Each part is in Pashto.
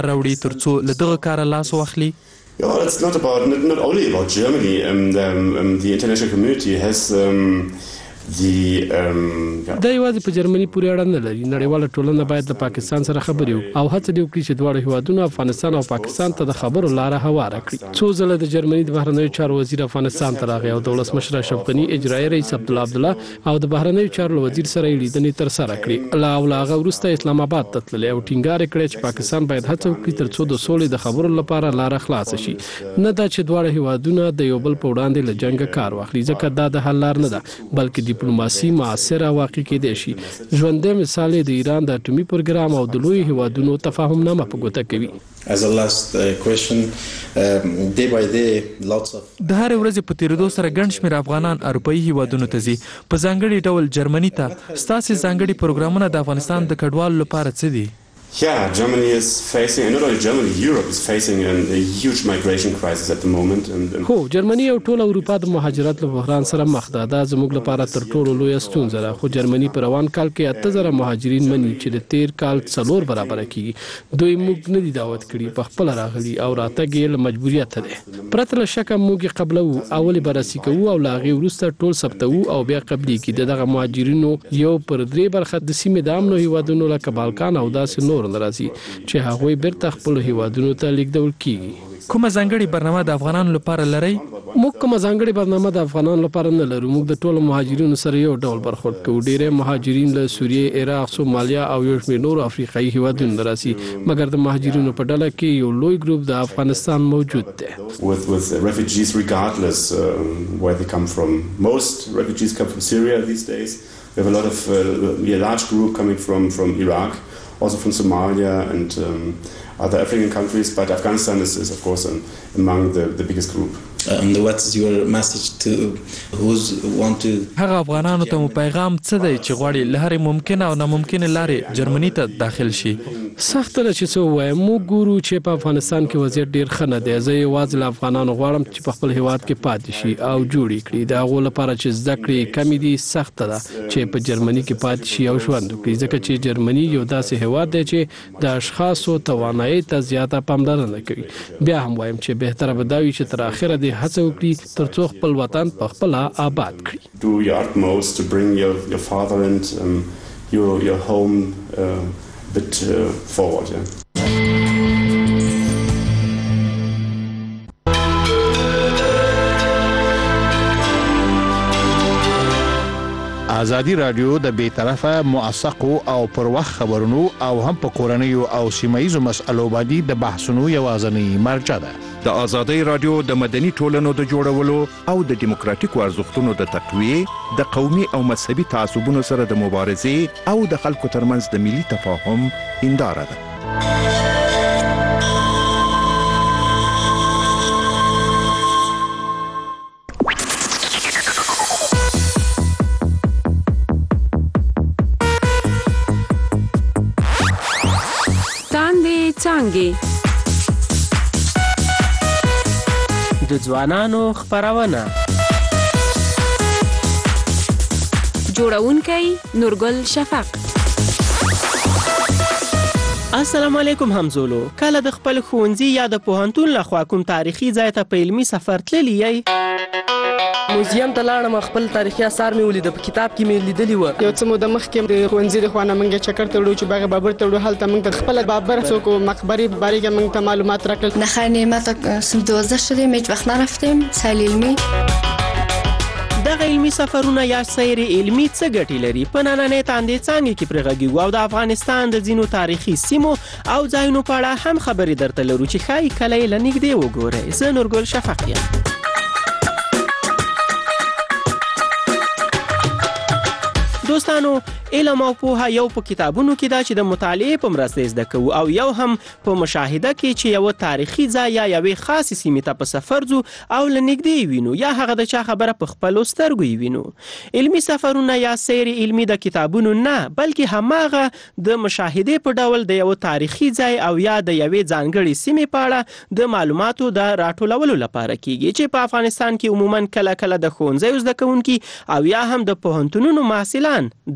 راوړي ترڅو له دغه کار لاس واخلي؟ Yeah, it's not only about Germany. The international community has دا یوازې په جرمني پورې اړه نه لري. نړیواله ټولنه باید د پاکستان سره خبرې وکړي او هڅه وکړي چې دواړه هیوادونه افغانستان او پاکستان ته د خبرو لاره هواره کړي. څو ځله د جرمني د بهرنیو چارو وزیر افغانستان ته راغی او د ولسمشر اشرف غني اجرایي رئیس عبدالله او د بهرنیو چارو وزیر سره لیدنې ترسره کړې. لا هغه وروسته اسلام آباد ته تللی او ټینګار کړی چې پاکستان باید هڅه وکړي ترڅو د سولې د خبرو لپاره لاره خلاصه شي. نه دا چې دواړه هیوادونه د یو بل په وړاندې له جنګ کار واخلي، ځکه دا د حل لار نه ده، بلکې ډیپلوماسي سره واقع کېدای شي. ژوندی مثال د ایران د اټومي پروګرام او د لوی هیوادونو تفاهم نامه په ګوته کوي. As a last question, day by day lots of د هر ورځې په تیریدو سره ګڼ شمېر افغانان اروپایي هیوادونو ته ځي. په ځانګړي ډول جرمني ته. ستاسې ځانګړي پروګرامونه د افغانستان د کډوالو لپاره څه دي؟ Yeah, Germany is facing, and not only Germany, Europe is facing a huge migration crisis at the moment. هو جرمني او ټول اروپا د مهاجرت له بحران سره مخ ده. دا زموږ لپاره تر ټولو لوی ستونزه ده. خو جرمني په روان کال کې 8000 مهاجرین مني چې د تیر کال 4 برابر کیږي. دوی موږ نه دي دعوت کړي، په خپل راغلي او راتګ یې له مجبوریت ده. پرته له شکه موږ قبلو اول بررسي کوو او لاغي وروسته ټول ثبتو او بیا قبلي کې دغه مهاجرینو یو پر 3 برخه د سیمې د امنو هیوادونو لکه بالکان او داسې نور ناراضي چې هغوی بیرته خپل هیوادونو ته لیږدول کیږي. کومه ځانګړې برنامه د افغانانو لپاره لرئ؟ موږ کومه ځانګړې برنامه د افغانانو لپاره نه لرو. موږ د ټولو مهاجرینو سره یو ډول برخورد کوو. ډېری مهاجرین له سوریې، عراق، سومالیا او یو شمېر نورو افریقایي هیوادونو راځي، مګر د مهاجرینو په ډله کې یو لوی ګروپ د افغانستان موجود دی. With refugees regardless where they come from. Most refugees come from Syria these days. We have a lot of a large group coming from Iraq, also from Somalia and other African countries, but Afghanistan is of course among the biggest group. And what's your message to who's want to هغه افغانانو ته مو پیغام څه دی چې غواړي له هرې ممکنه او ناممکنه لارې جرمني ته داخل شي؟ سخت ده چې څه ووایم. موږ ګورو چې په افغانستان کې وضعیت ډیر ښه نه دی. زه یوازې له افغانانو غواړم چې په خپل هیواد کې پاتې شي او جوړ کړي. د هغو لپاره چې زده کړې کمې دي سخته ده چې په جرمني کې پاتې شي او ژوند وکړي، ځکه چې جرمني یو داسې هیواد دی چې د اشخاصو توانایي ته زیاته پاملرنه کوي. بیا هم وایم چې بهتره به دا وي چې تر اخره دې هڅه وکړي ترڅو خپل وطن په خپله آباد کړي. Do your utmost to bring your fatherland, your home a bit forward. Yeah. ازادي رادیو د بیطرفه موثقو او پر وخت خبرونو او هم په کورنیو او سیمایي مسألو باندې د بحثونو یوازنی مرجع ده. د ازادي رادیو د مدني ټولنو د جوړولو او د دیموکراتیکو ارزښتونو د تقویې، د قومي او مذهبي تعصبونو سره د مبارزې او د خلکو ترمنځ د ملي تفاهم هنداره ده. څانګې د ځوانانو خپرونه جوړونکی نورګل شفق. السلام علیکم همزولو. کله د خپل ښوونځي یا د پوهنتون لخوا کوم تاریخي ځای ته په علمي سفر تللی یې؟ موزیم ته لاړم، خپل تاریخي آثار مې ولیده، په کتاب کې مې لیدلي وو. یو څه موده مخکې د ښوونځي د خوا نه موږ چکر ته وړو چې باغ بابر ته وړو. هلته موږ ته خپله بابر څوک مقبرې باره کې موږ ته معلومات راکړل. نخیر نعمت صنف 12 شدیم، هیچ وقت نرفتیم سیل علمی. دغه علمي سفرونه یا سیر علمي څه ګټې لري؟ په نننۍ تاندې څانګې کې پرې غږیږو او د افغانستان د ځینو تاریخي سیمو او ځایونو په اړه هم خبرې درته لرو چې ښایي کله یې له نږدې وګورئ. زه نورګل شفق یم. دوستانو، علم او پوهه یو په کتابونو کې ده چې د مطالعې په مرسته زده کوو، او یو هم په مشاهده کې چې یو تاریخي ځای یا یوې خاصې سیمې ته په سفر ځو او له نږدې وینو یا هغه د چا خبره په خپلو سترګو وینو. علمي سفرونه یا سیر علمي د کتابونو نه، بلکې هماغه د مشاهدې په ډول د یو تاریخي ځای او یا د یوې ځانګړې سیمې په اړه د معلوماتو د راټولولو لپاره کیږي، چې په افغانستان کې عموما کله کله د ښوونځیو زده کوونکي او یا هم د پوهنتونونو محصلان دغه علمي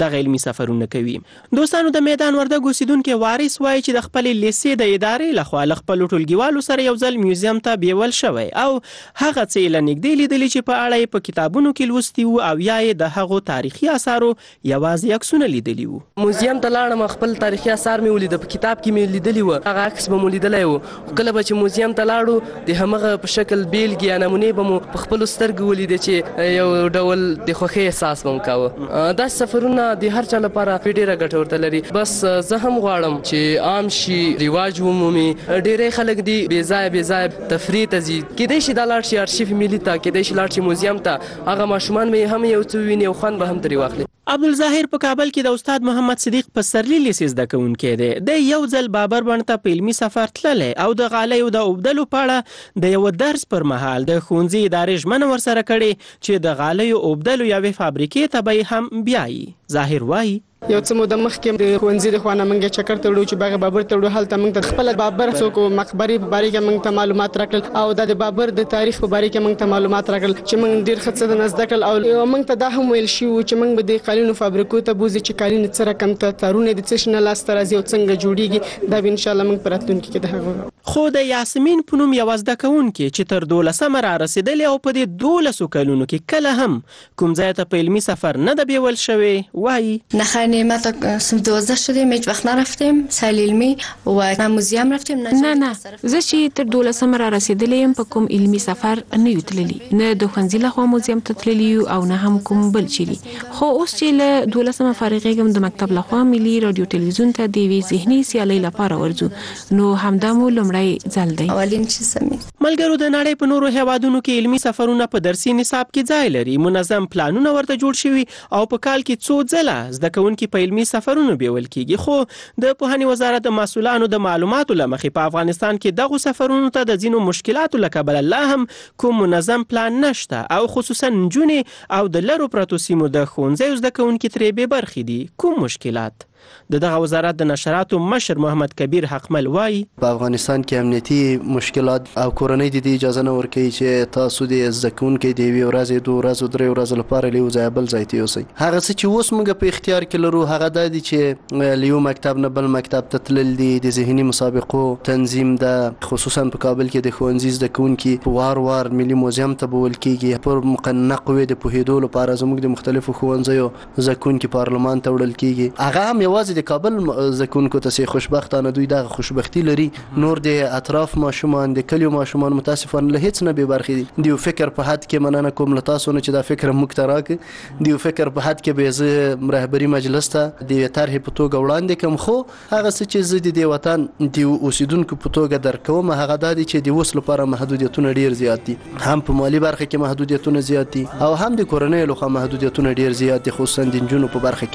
سفرونه کوي. دوستانو د میدان وردګ اوسیدونکو وارث وایي چې د خپل لیسې د ادارې لخوا له خپل ټولګیوالو سره یو ځل میوزیم ته بیول شوی او هغه څه یې له نږدې لیدلي چې په اړه یې په کتابونو کې لوستي وو او یا یې د هغو تاریخي اثارو یوازې عکسونه لیدلي وو. موزیم ته لاړم، خپل تاریخي اثار مې ولید، په کتاب کې مې لیدلی و، هغه عکس به مو لیدلی و. کله به چې موزیم ته لاړو د همغه په شکل بیلګې یا نمونې به مو په خپلو سترګو ولیدې چې یو ډول د خوښۍ احساس به مو کاوه. داسې سفرونه د هر چا لپاره ډېره ګټه ورته لري. بس زه هم غواړم چې عام شي، رواج ومومي. ډېری خلک دي بې ځایه تفریح ته ځي، کیدای شي دا لاړ شي ارشیف ملي ته، کیدای شي لاړ شي موزیم ته، هغه ماشومان به هم یو څه وویني او خوند به هم ترې واخلي. عبدالظاهر په کابل کې د استاد محمد صدیق پسرلی لیسې زده کوونکی دی. د یو ځل بابر بڼ ته په علمي سفر تللی او د غالیو د اوبدلو په اړه د یو درس پر مهال د ښوونځي ادارې ژمنه ورسره کړې چې د غالیو اوبدلو یوې فابریکې ته به یې هم بیایي. ظاهر وایي یو څه موده مخکې د ښوونځي د خوا نه موږ چکر ته وړو چې باغ بابر ته وړو. هلته موږ ته خپله بابر څوک مقبرې په باره کې موږ ته معلومات راکړل او د بابر د تاریخ په باره کې موږ ته معلومات راکړل چې موږ ډېر ښه څه درنه زده کړل او موږ ته دا هم ویل شوي وو چې موږ به د قالینو فابریکو ته بوځو چې قالین څه رقم تارونه د څه شي نه لاسته راځي او څنګه جوړیږي. دا به انشاءالله موږ په راتلونکي کې د هغه. خو د یاسمین په نوم یوه زده کوونکې چې تر 12 را رسېدلې او په دې 12 کلونو کې کله هم کوم ځای ته په علمي سفر نه ده بیول شوی وایي نخیر ما تا 12 شدیم هیچ وقت نرفتیم سیل علمی و موزیم رفتیم. نه زه چې تر 12 را رسېدلې یم په کوم علمي سفر نه یو تللی، نه د ښوونځي لخوا موزیم ته تللی یو او نه هم کوم بل چیرې. خو اوس چې له 12 فارغېږم د مکتب لخوا ملي رادیو تلویزیون ته د یوې ذهني سیالۍ لپاره ورځو، نو همدا مو لومړی ځل دی. اولین چې سمې ملګرو د نړۍ په نورو هیوادونو کې علمي سفرونه په درسي نصاب کې ځای لري. منظم پلانونه ورته جوړ شوي او په کال کې څو ځله زده کوونکي په علمي سفرونو بیول کیږي. خو د پوهنې وزارت د مسؤلانو د معلوماتو له مخې په افغانستان کې دغه سفرونو ته د ځینو مشکلاتو له کبله لا هم کوم منظم پلان نشته او خصوصا نجونې او د لرو پرتو سیمو د ښوونځیو زده کوونکي ترې بې برخې دي. کوم مشکلات؟ د دغه وزارت د نشراتو مشر محمد کبیر حقمل وایي په افغانستان کې امنیتي مشکلات او کورنۍ د دې اجازه نه ورکوي چې تاسو د زده کوونکي د یوې ورځې 2 ورځو 3 ورځو لپاره له یو ځایه بل ځای ته یوسئ. هغه څه چې اوس موږ په اختیار کې لرو هغه دا دي چې له یو مکتب نه بل مکتب ته تلل دي، د ذهني مسابقو تنظیم ده، خصوصا په کابل کې د ښوونځي زده کوونکي وار ملي موزیم ته بول کېږي پر مقننه قوې د پوهېدو لپاره زموږ د مختلفو ښوونځیو زده کوونکي پارلمان ته وړل کېږي. هغه هم یوازې د کابل زده کوونکو ته چې خوشبختانه دوی دغه خوشبختي لري، نور د اطراف ماشومان د کلیو ماشومان متاسفانه له هیڅ نه بې برخې دي. د یو فکر په حد کې مننه کوم له تاسو نه چې دا فکر موږ ته راکړي. د یو فکر په حد کې به زه رهبري مجلس ته د یوې طرحې په توګه وړاندې کړم، خو هغه څه چې زه د دې وطن د اوسیدونکو په توګه درکوم هغه دا دي چې د اوس لپاره محدودیتونه ډېر زیات دي، هم په مالي برخه کې محدودیتونه زیات دي او هم د کورنۍ لخوا محدودیتونه ډېر زیات دي، خصوصا د نجونو په برخه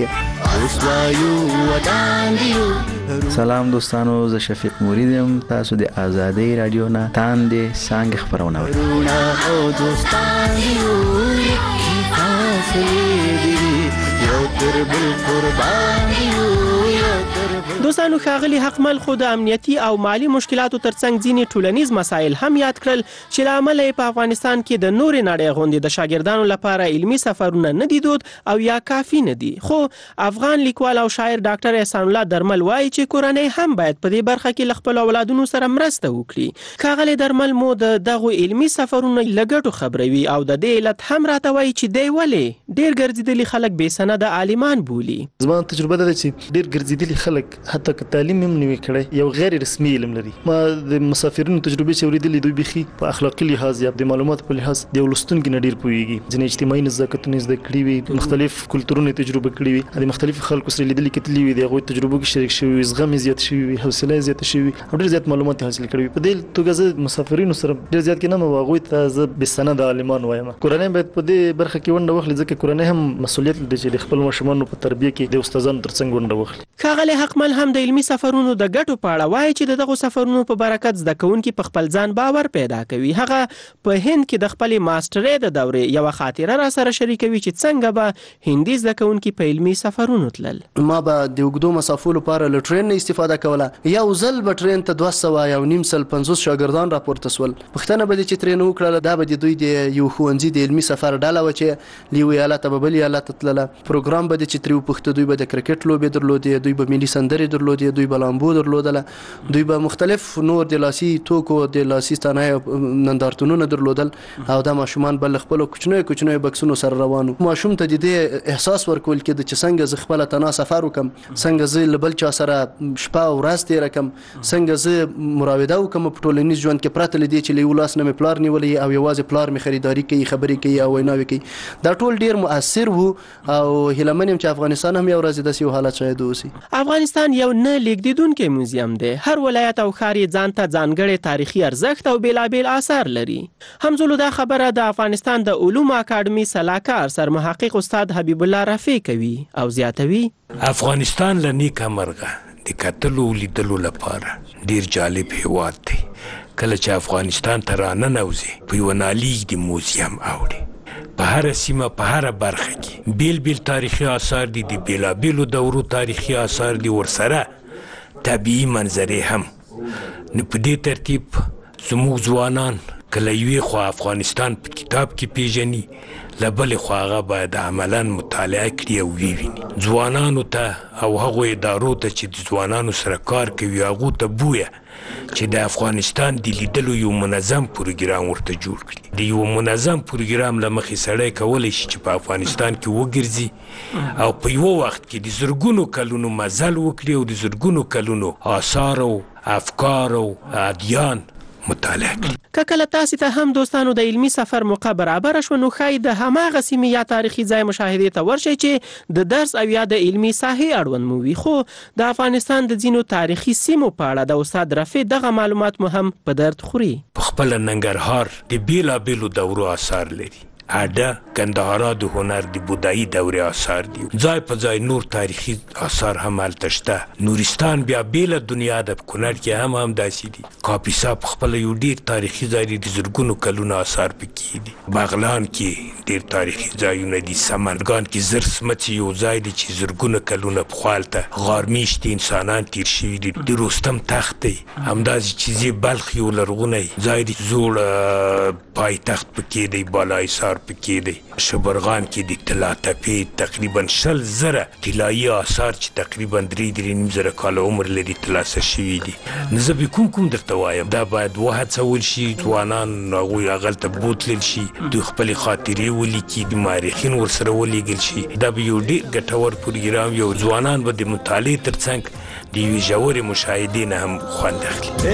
کې. سلام دوستانو، زه شفیق مرید یم، تاسو د آزادۍ رادیو نه تاندې څانګې خپرونه دوستانو ښاغلي حقمل خو د امنیتي او مالی مشکلاتو ترڅنګ ځینې ټولنیز مسایل هم یاد کړل چې له امله یې په افغانستان کې د نورې نړۍ غوندې د شاګردانو لپاره علمي سفرونه نه دي دود او یا کافي نه دي. خو افغان لیکوال او شاعر ډاکټر احسان الله درمل وایي چې کورنۍ هم باید په دې برخه کې له خپلو اولادونو سره مرسته وکړي. ښاغلی درمل مو د دغو علمي سفرونو له ګټو خبروي او د دې علت هم راته وایي چې دی ولې ډېر ګرځېدلي خلک بې سنده عالمان بولي. زما تجربه ده چې ډېر ګرځېدلي خلک حتی که تعلیم هم نوي کړی یو غیر رسمي علم لري. ما د مسافرینو تجربې چې اورېدلې دوی بیخي په اخلاقي لحاظ یا د معلوماتو په لحاظ د یو لوستونکي نه ډېر پوهېږي. ځینې اجتماعي نزاکتونه زده کړي وي، مختلف کلتورونه تجربه کړي وي، د مختلفو خلکو سره لیدلي کتلي وي، د هغوی تجربو کې شریک شوي وي، زغم یې زیات شوي وي، حوصله یې زیاته شوي وي او ډېر زیات معلومات یې حاصل کړي وي. په دې توګه زه مسافرینو سره ډېر زیات کینم او هغوی ته زه بېسنده عالمان وایم. کورنۍ باید په دې برخه کې ونډه واخلي ځکه کورنۍ هم مسؤلیت لري چې د خپل ماشومانو په تربیه کې د استادانو ترڅنګ ونډه واخلي. ښاغلی حقمل اکمل هم د علمي سفرونو د ګټو په اړه وایي چې دغه سفرونو په برکت زده کوونکي په خپل ځان باور پیدا کوي. هغه په هند کې د خپل ماسترۍ د دورې یو خاطره را سره شریکوي چې څنګه به هندي زده کوونکي په علمي سفرونو تلل. ما به د اوږدو مسافو لپاره له ټرین نه استفاده کوله. یو ځل به ټرین ته 250 شاګردان راپورته سول. پوښتنه به چې ټرین وکړله دا به د دوی د یو ښوونځي د علمي سفر ډله وه چې له یو ایالته به بل ایالت ته تلله. پروګرام به چې ترې وپوښته دوی به د کرکټ لوبې درلودې، دوی به ملي سندرې درلودې، دوی به لامبو درلودله، دوی به مختلف نور د لاسي توکو د لاسي صنایع نندارتونونه درلودل او دا ماشومان به له خپلو کوچنیو بکسونو سره روان وو. ماشوم ته د دې احساس ورکول کېده چې څنګه زه خپله تنها سفر وکړم، څنګه زه له بل چا سره شپه او ورځ تېره کړم، څنګه زه مراوده وکړم په ټولنیز ژوند کې پرته له دې چې له یو لاس نه مې پلار نیولی او یوازې پلار مې خریداري کوي، خبرې کوي او ویناوې کوي. دا ټول ډېر مؤثر وو او هیله من یم چې افغانستان هم یو ورځ داسې یو حالت شاید اوسي. افغانستان یو نه لیږدېدونکی موزیم دی. هر ولایت او ښار یې ځان ته ځانګړی تاریخي ارزښت او بېلابېل آثار لري. همزولو دا خبره د افغانستان د علومو اکاډمي سلاکار سرمحقق استاد حبیب الله رفیع کوي او زیاتوي افغانستان له نیکه مرغه د کتلو لیدلو لپاره ډېر جالب هیواد دی. کله چې افغانستان ته راننوځي په یوه نالیږدي موزیم اوړي. په هره سیمه په هره برخه کې بیل بیل تاریخي آثار دي، د بیلابیلو دورو تاریخي آثار دي، ورسره طبیعي منظرې هم. نو په دې ترتیب زموږ ځوانان کله یوې خوا افغانستان په کتاب کې پیژني، له بلې خوا هغه باید عملا مطالعه کړي او وویني. ځوانانو ته او هغو ادارو ته چې د ځوانانو سره کار کوي هغو ته بویه چې د افغانستان د لیدلو یو منظم پروګرام ورته جوړ کړي. د یو منظم پروګرام له مخې سړی کولی شي چې په افغانستان کې وګرځي او په یوه وخت کې د زرګونو کلونو مزل وکړي او د زرګونو کلونو آثار او افکار او ادیان مطالعه کړي. که کله تاسې ته هم دوستانو د علمي سفر موقع برابره شوه نو ښایي د هماغه سیمې یا تاریخي ځای مشاهدې ته ورشئ چې د درس او یا د علمي ساحې اړوند مو وي. خو د افغانستان د ځینو تاریخي سیمو په اړه د استاد رفیع دغه معلومات مو هم په درد خوري. په خپله ننګرهار د بیلابیلو دورو آثار لري. اډه کندهارا د هنر د بودایي دورې آثار دي. ځای په ځای نور تاریخي آثار هم هلته شته. نورستان بیا بیله دنیا ده، په کونړ کې هم داسې دي. کاپیسا په خپله یو ډېر تاریخي ځای دی، د زرګونو کلونو آثار پکې دي. بغلان کې ډېر تاریخي ځایونه دي. سمنګان کې زر سمڅې یو ځای دی چې زرګونه کلونه پخوا هلته غارمیشتي انسانان تیر شوي دي. د رستم تخت دی، همداسې چې بلخ یو لرغونی ځای دی، زوړ پایتخت پکې دی، بالاحصار پکې دی. شبرغان کې د طلا تپې تقریبا 100,000 طلایي آثار چې تقریبا 3.5 کاله عمر لري ترلاسه شوي دي. نو زه به کوم درته وایم دا باید وهڅول شي، ځوانان هغوی هغلته بوتلل شي، دوی خپلې خاطرې ولیکي، د مورخین ورسره ولیږل شي. دا به یو ډېر ګټور پروګرام وي او ځوانان به د مطالعې تر څنګ د یوې ژورې مشاهدې نه هم خوند اخلي.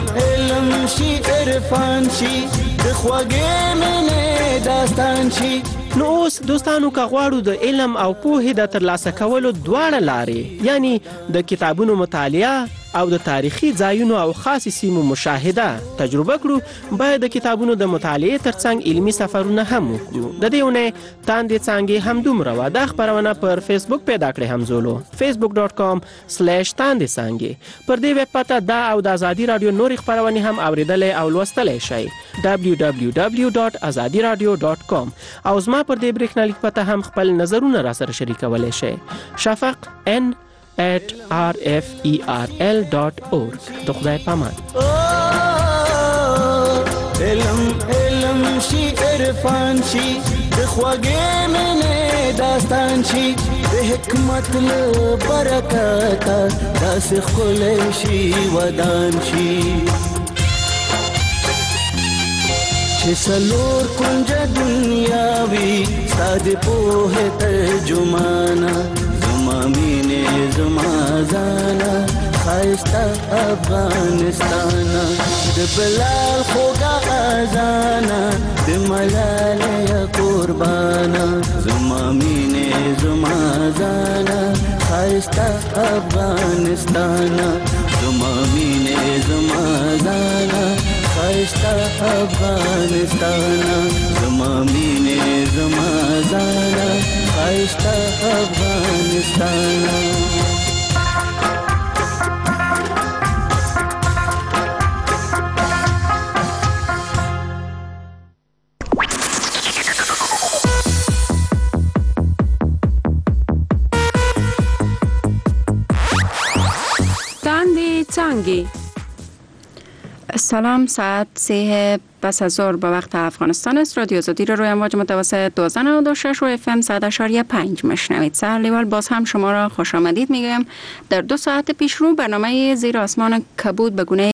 علم شي، عرفان شي، د خوږې مینې داستان شي. نو اوس دوستانو که غواړو د علم او پوهې د ترلاسه کولو دواړه لارې یعنی د کتابونو مطالعه او د تاریخي ځایونو او خاص سیمو مشاهده تجربه کړو، باید د کتابونو د مطالعې ترڅنګ علمي سفرونه هم وکړو. د دې اونۍ تاندې څانګې همدومره وه. دا خپرونه پر فیسبوک پیدا کړئ همزولو facebook.com/تاندې څانګې. پر دې ویب پته دا او د ازادي راډیو نورې خپرونې هم اوریدلی او لوستلی شئ www.azadiradio.com. او زما پر دې برېښنالیک پته هم خپل نظرونه را سره شریکولی شئ. شفق n@rferl.org. د خدای پامان. علم شي، عرفان شي، د خوږې مینې داستان شي، د حکمت له برکته داسې ښکلی شي ودان شي چې څلور کنجه دنیا وي ستا د پوهې ترجمانه. زما مینې زما ځانه ښایسته افغانستانه، د بلال خوږه اذانه، د ملالۍ قربانه. زما مینې زما ځانه ښایسته افغانستانه، زما مینې زما ځانه ښایسته افغانستانه، زما مینې زما ځانه ښایسته افغانستانه. زنگی. سلام، ساعت 3 پس از ظهر به وقت افغانستان است. رادیو آزادی را روی امواج متوسط 1296 و اف ام 100.5 میشنوید. سر لیوال باز هم شما را خوش آمدید میگویم. در 2 ساعت پیش رو برنامه زیر آسمان کبود به گونه